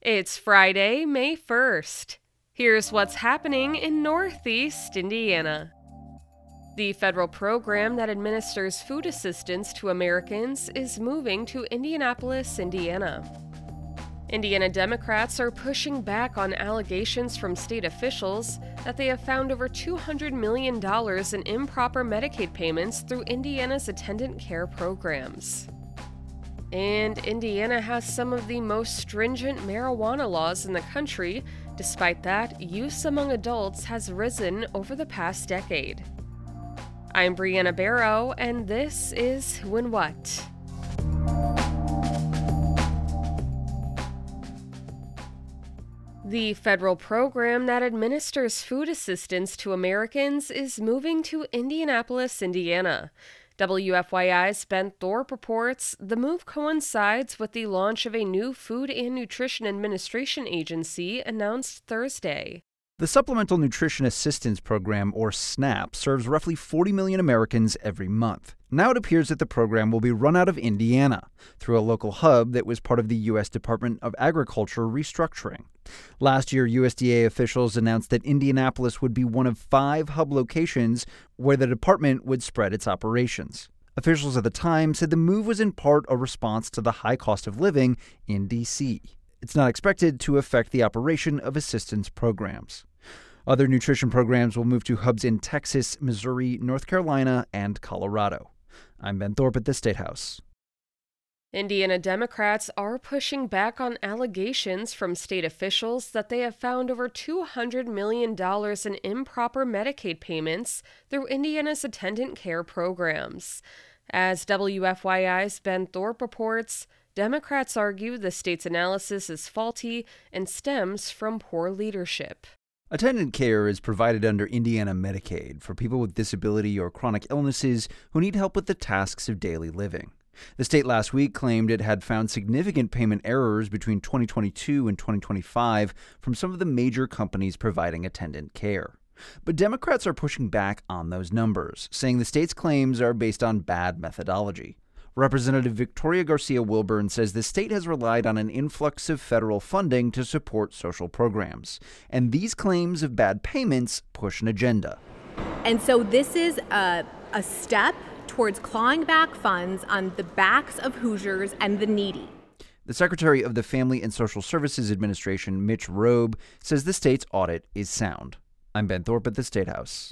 It's Friday, May 1st. Here's what's happening in Northeast Indiana. The federal program that administers food assistance to Americans is moving to Indianapolis, Indiana. Indiana Democrats are pushing back on allegations from state officials that they have found over $200 million in improper Medicaid payments through Indiana's attendant care programs. And Indiana has some of the most stringent marijuana laws in the country. Despite that, use among adults has risen over the past decade. I'm Brianna Barrow, and this is Who and What. The federal program that administers food assistance to Americans is moving to Indianapolis, Indiana. WFYI's Ben Thorpe reports the move coincides with the launch of a new Food and Nutrition Administration agency announced Thursday. The Supplemental Nutrition Assistance Program, or SNAP, serves roughly 40 million Americans every month. Now it appears that the program will be run out of Indiana through a local hub that was part of the U.S. Department of Agriculture restructuring. Last year, USDA officials announced that Indianapolis would be one of 5 hub locations where the department would spread its operations. Officials at the time said the move was in part a response to the high cost of living in D.C. It's not expected to affect the operation of assistance programs. Other nutrition programs will move to hubs in Texas, Missouri, North Carolina, and Colorado. I'm Ben Thorpe at the State House. Indiana Democrats are pushing back on allegations from state officials that they have found over $200 million in improper Medicaid payments through Indiana's attendant care programs. As WFYI's Ben Thorpe reports, Democrats argue the state's analysis is faulty and stems from poor leadership. Attendant care is provided under Indiana Medicaid for people with disability or chronic illnesses who need help with the tasks of daily living. The state last week claimed it had found significant payment errors between 2022 and 2025 from some of the major companies providing attendant care. But Democrats are pushing back on those numbers, saying the state's claims are based on bad methodology. Representative Victoria Garcia Wilburn says the state has relied on an influx of federal funding to support social programs, and these claims of bad payments push an agenda. And so this is a step towards clawing back funds on the backs of Hoosiers and the needy. The Secretary of the Family and Social Services Administration, Mitch Robe, says the state's audit is sound. I'm Ben Thorpe at the State House.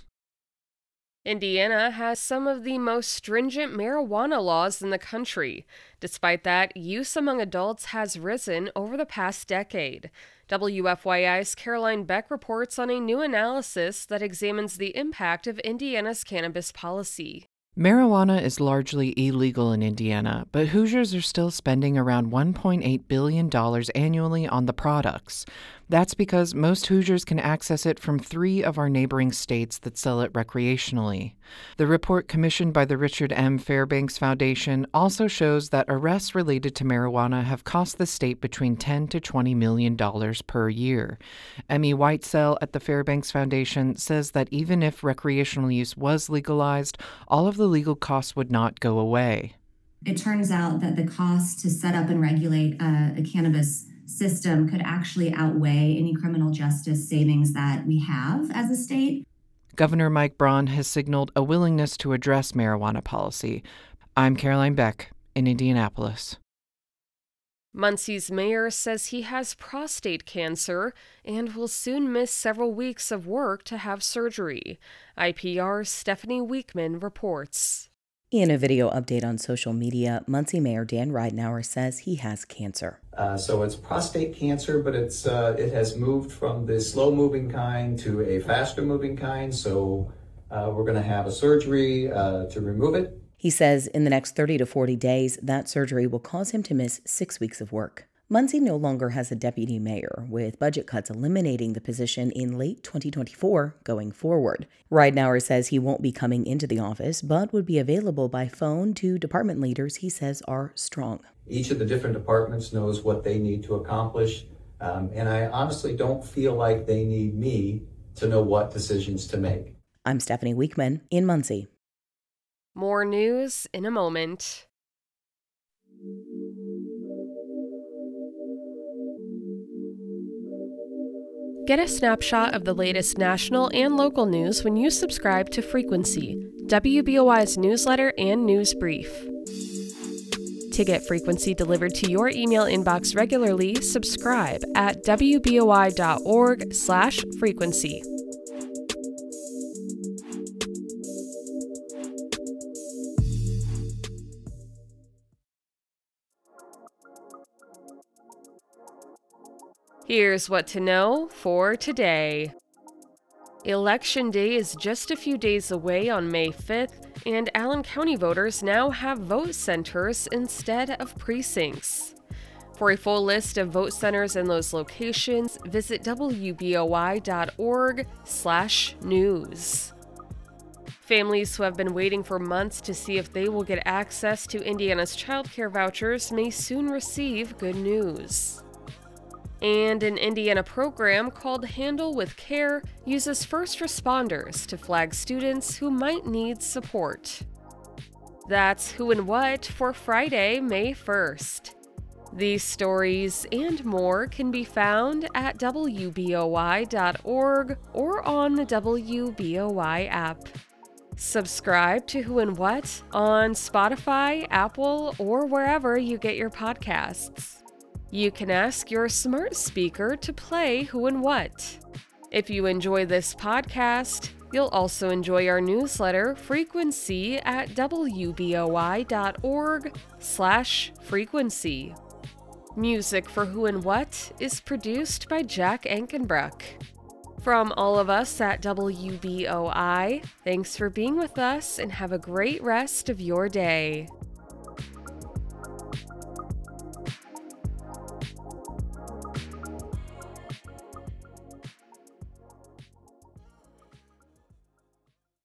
Indiana has some of the most stringent marijuana laws in the country. Despite that, use among adults has risen over the past decade. WFYI's Caroline Beck reports on a new analysis that examines the impact of Indiana's cannabis policy. Marijuana is largely illegal in Indiana, but Hoosiers are still spending around $1.8 billion annually on the products. That's because most Hoosiers can access it from 3 of our neighboring states that sell it recreationally. The report commissioned by the Richard M. Fairbanks Foundation also shows that arrests related to marijuana have cost the state between $10 to $20 million per year. Emmy Whitesell at the Fairbanks Foundation says that even if recreational use was legalized, all of the legal costs would not go away. It turns out that the cost to set up and regulate a cannabis system could actually outweigh any criminal justice savings that we have as a state. Governor Mike Braun has signaled a willingness to address marijuana policy. I'm Caroline Beck in Indianapolis. Muncie's mayor says he has prostate cancer and will soon miss several weeks of work to have surgery. IPR's Stephanie Weekman reports. In a video update on social media, Muncie Mayor Dan Ridenour says he has cancer. So it's prostate cancer, but it has moved from the slow-moving kind to a faster-moving kind. So we're going to have a surgery to remove it. He says in the next 30 to 40 days, that surgery will cause him to miss 6 weeks of work. Muncie no longer has a deputy mayor, with budget cuts eliminating the position in late 2024 going forward. Ridenour says he won't be coming into the office, but would be available by phone to department leaders he says are strong. Each of the different departments knows what they need to accomplish, and I honestly don't feel like they need me to know what decisions to make. I'm Stephanie Weekman in Muncie. More news in a moment. Get a snapshot of the latest national and local news when you subscribe to Frequency, WBOI's newsletter and news brief. To get Frequency delivered to your email inbox regularly, subscribe at wboi.org/frequency. Here's what to know for today. Election Day is just a few days away on May 5th, and Allen County voters now have vote centers instead of precincts. For a full list of vote centers in those locations, visit wboi.org/news. Families who have been waiting for months to see if they will get access to Indiana's child care vouchers may soon receive good news. And an Indiana program called Handle with Care uses first responders to flag students who might need support. That's Who and What for Friday, May 1st. These stories and more can be found at wboi.org or on the WBOI app. Subscribe to Who and What on Spotify, Apple, or wherever you get your podcasts. You can ask your smart speaker to play Who and What. If you enjoy this podcast, you'll also enjoy our newsletter, Frequency, at wboi.org/frequency. Music for Who and What is produced by Jack Ankenbruck. From all of us at WBOI, thanks for being with us and have a great rest of your day.